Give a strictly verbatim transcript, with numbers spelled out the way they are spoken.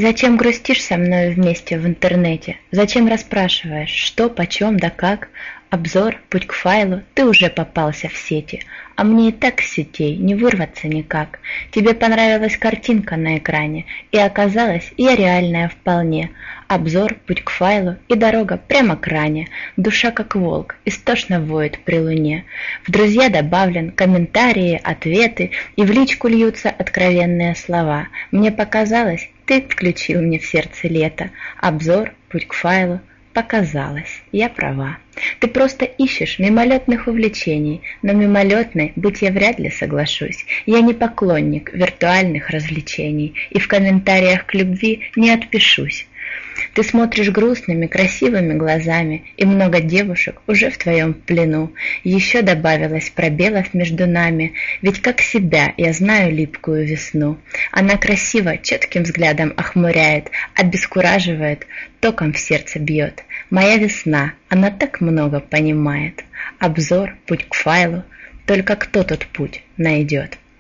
Зачем грустишь со мною вместе в интернете? Зачем расспрашиваешь, что, почем, да как? Обзор, путь к файлу, ты уже попался в сети, а мне и так с сетей не вырваться никак. Тебе понравилась картинка на экране, и оказалось, я реальная вполне. Обзор, путь к файлу и дорога прямо к ране. Душа как волк, истошно воет при луне. В друзья добавлен комментарии, ответы, и в личку льются откровенные слова. Мне показалось, ты включил мне в сердце лето. Обзор, путь к файлу. Показалось, я права. Ты просто ищешь мимолетных увлечений, но мимолетной быть я вряд ли соглашусь. Я не поклонник виртуальных развлечений и в комментариях к любви не отпишусь. Ты смотришь грустными, красивыми глазами, и много девушек уже в твоем плену. Еще добавилось пробелов между нами, ведь как себя я знаю липкую весну. Она красиво, четким взглядом охмуряет, обескураживает, током в сердце бьет. Моя весна, она так много понимает. Обзор, путь к файлу, только кто тот путь найдет?